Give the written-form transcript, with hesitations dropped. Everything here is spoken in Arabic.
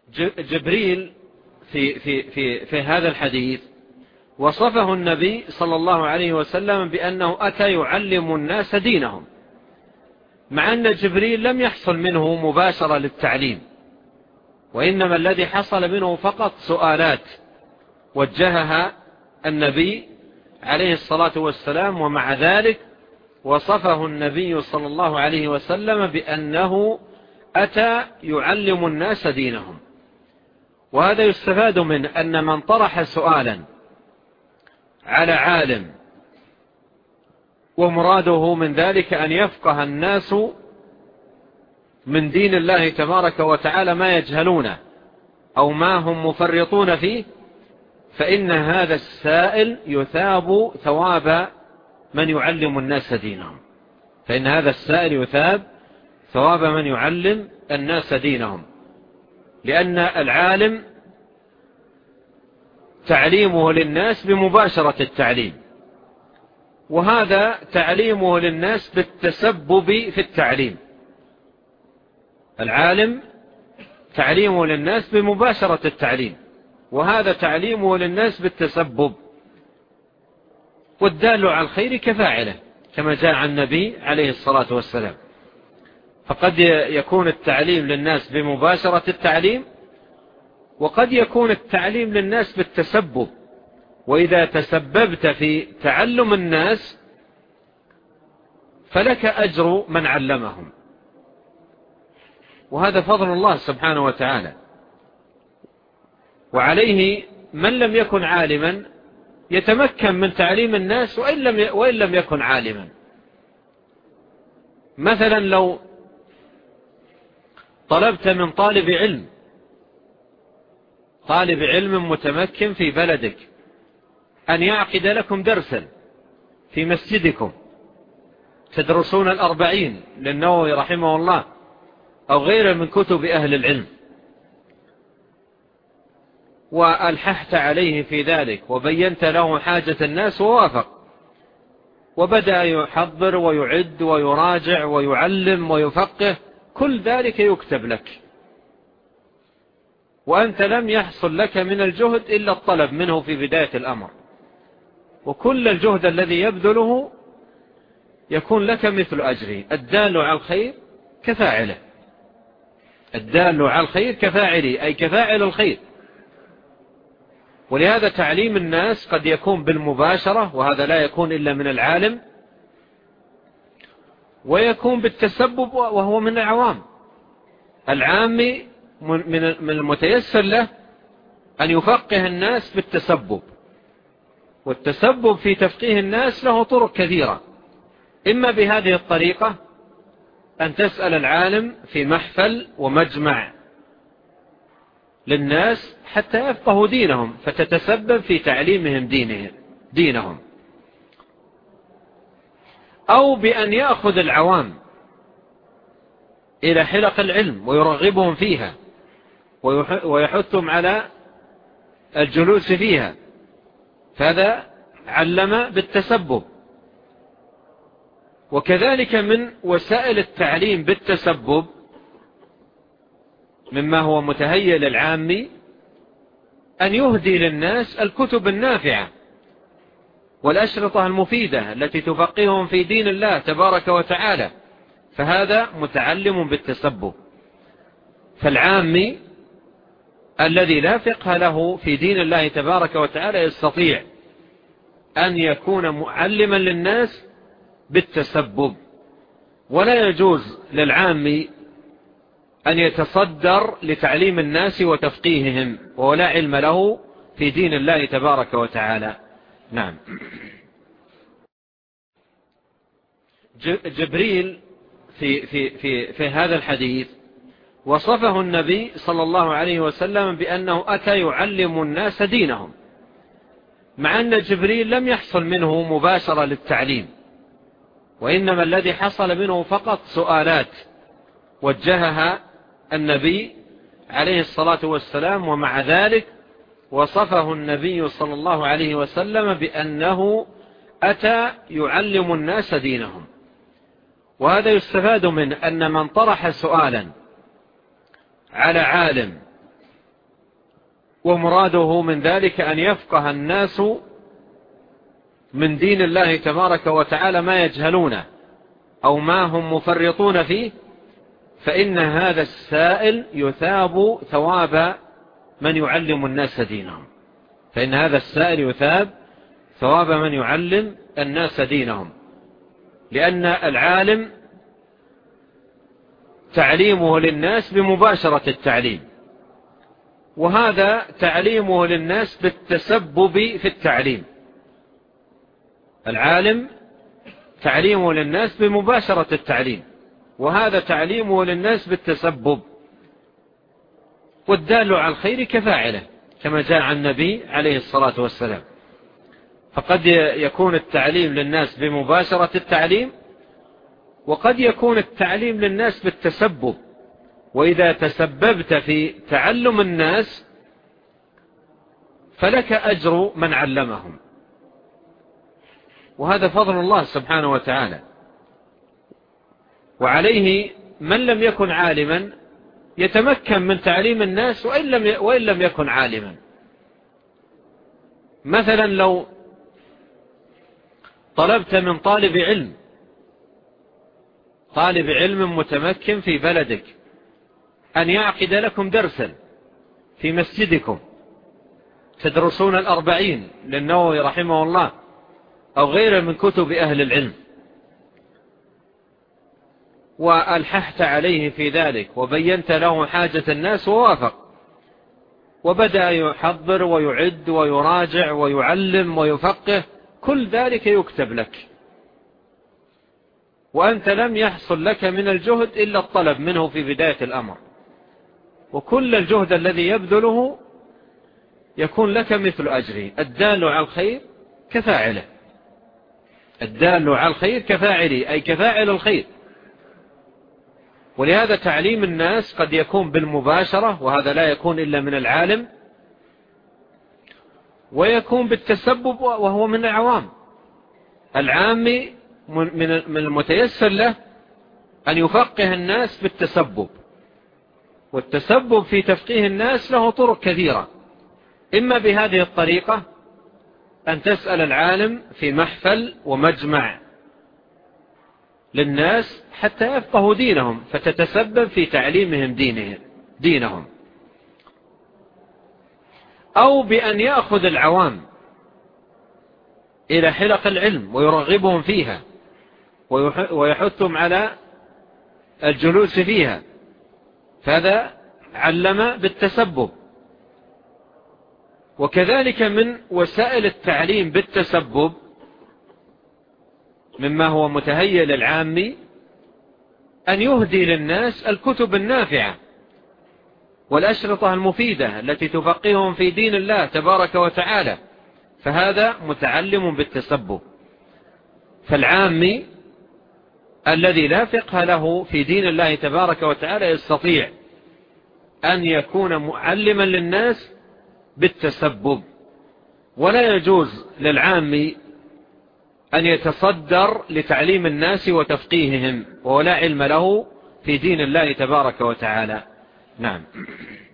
جبريل في هذا الحديث وصفه النبي صلى الله عليه وسلم بأنه أتى يعلم الناس دينهم، مع أن جبريل لم يحصل منه مباشرة للتعليم، وإنما الذي حصل منه فقط سؤالات وجهها النبي عليه الصلاة والسلام، ومع ذلك وصفه النبي صلى الله عليه وسلم بأنه أتى يعلم الناس دينهم. وهذا يستفاد من أن من طرح سؤالا على عالم ومراده من ذلك أن يفقه الناس من دين الله تبارك وتعالى ما يجهلونه أو ما هم مفرطون فيه، فإن هذا السائل يثاب ثواب من يعلم الناس دينهم، فإن هذا السائل يثاب ثواب من يعلم الناس دينهم، لأن العالم تعليمه للناس بمباشرة التعليم، وهذا تعليمه للناس بالتسبب في التعليم. العالم تعليمه للناس بمباشرة التعليم، وهذا تعليمه للناس بالتسبب، والدال على الخير كفاعله كما جاء عن النبي عليه الصلاة والسلام. فقد يكون التعليم للناس بمباشرة التعليم، وقد يكون التعليم للناس بالتسبب، وإذا تسببت في تعلم الناس فلك أجر من علمهم، وهذا فضل الله سبحانه وتعالى. وعليه من لم يكن عالما يتمكن من تعليم الناس وإن لم يكن عالما. مثلا لو طلبت من طالب علم متمكن في بلدك أن يعقد لكم درسا في مسجدكم تدرسون 40 للنووي رحمه الله أو غيره من كتب أهل العلم، وألححت عليه في ذلك وبينت له حاجة الناس ووافق، وبدأ يحضر ويعد ويراجع ويعلم ويفقه، كل ذلك يكتب لك، وأنت لم يحصل لك من الجهد إلا الطلب منه في بداية الأمر، وكل الجهد الذي يبذله يكون لك مثل أجره. الدال على الخير كفاعله، الدال على الخير كفاعله، أي كفاعل الخير. ولهذا تعليم الناس قد يكون بالمباشرة، وهذا لا يكون إلا من العالم، ويكون بالتسبب وهو من العوام. العامي من المتيسر له أن يفقه الناس بالتسبب، والتسبب في تفقيه الناس له طرق كثيرة، إما بهذه الطريقة أن تسأل العالم في محفل ومجمع للناس حتى يفقهوا دينهم فتتسبب في تعليمهم دينهم، أو بأن يأخذ العوام إلى حلق العلم ويرغبهم فيها ويحثهم على الجلوس فيها، فهذا علم بالتسبب. وكذلك من وسائل التعليم بالتسبب مما هو متهيئ للعامي أن يهدي للناس الكتب النافعة والأشرطة المفيدة التي تفقههم في دين الله تبارك وتعالى، فهذا متعلم بالتسبب. فالعامي الذي لا فقه له في دين الله تبارك وتعالى يستطيع أن يكون معلما للناس بالتسبب، ولا يجوز للعامي أن يتصدر لتعليم الناس وتفقيههم وهو لا علم له في دين الله تبارك وتعالى. نعم. جبريل في هذا الحديث وصفه النبي صلى الله عليه وسلم بأنه أتى يعلم الناس دينهم، مع أن جبريل لم يحصل منه مباشرة للتعليم، وإنما الذي حصل منه فقط سؤالات وجهها النبي عليه الصلاة والسلام، ومع ذلك وصفه النبي صلى الله عليه وسلم بأنه أتى يعلم الناس دينهم. وهذا يستفاد من أن من طرح سؤالا على عالم ومراده من ذلك أن يفقه الناس من دين الله تبارك وتعالى ما يجهلونه أو ما هم مفرطون فيه، فإن هذا السائل يثاب ثواب من يعلم الناس دينهم، فإن هذا السائل يثاب ثواب من يعلم الناس دينهم، لأن العالم تعليمه للناس بمباشرة التعليم، وهذا تعليمه للناس بالتسبب في التعليم. العالم تعليمه للناس بمباشرة التعليم، وهذا تعليمه للناس بالتسبب. والدال على الخير كفاعله، كما جاء عن النبي عليه الصلاة والسلام. فقد يكون التعليم للناس بمباشرة التعليم، وقد يكون التعليم للناس بالتسبب. وإذا تسببت في تعلم الناس فلك أجر من علمهم، وهذا فضل الله سبحانه وتعالى. وعليه من لم يكن عالما يتمكن من تعليم الناس وإن لم يكن عالما. مثلا لو طلبت من طالب علم متمكن في بلدك أن يعقد لكم درسا في مسجدكم تدرسون 40 للنووي رحمه الله أو غيره من كتب أهل العلم، وألححت عليه في ذلك وبينت له حاجة الناس ووافق، وبدأ يحضر ويعد ويراجع ويعلم ويفقه، كل ذلك يكتب لك، وأنت لم يحصل لك من الجهد إلا الطلب منه في بداية الأمر، وكل الجهد الذي يبذله يكون لك مثل أجره. الدال على الخير كفاعله، الدال على الخير كفاعله، أي كفاعل الخير. ولهذا تعليم الناس قد يكون بالمباشرة، وهذا لا يكون إلا من العالم، ويكون بالتسبب وهو من العوام. العام من المتيسر له أن يفقه الناس بالتسبب، والتسبب في تفقيه الناس له طرق كثيرة، إما بهذه الطريقة أن تسأل العالم في محفل ومجمع للناس حتى يفقهوا دينهم، فتتسبب في تعليمهم دينهم، أو بأن يأخذ العوام إلى حلق العلم ويرغبهم فيها ويحثهم على الجلوس فيها، فهذا علم بالتسبب. وكذلك من وسائل التعليم بالتسبب مما هو متهيئ للعام أن يهدي للناس الكتب النافعة والأشرطة المفيدة التي تفقههم في دين الله تبارك وتعالى، فهذا متعلم بالتسبب. فالعام الذي لا فقه له في دين الله تبارك وتعالى يستطيع أن يكون معلما للناس بالتسبب، ولا يجوز للعام أن يتصدر لتعليم الناس وتفقيههم ولا علم له في دين الله تبارك وتعالى. نعم.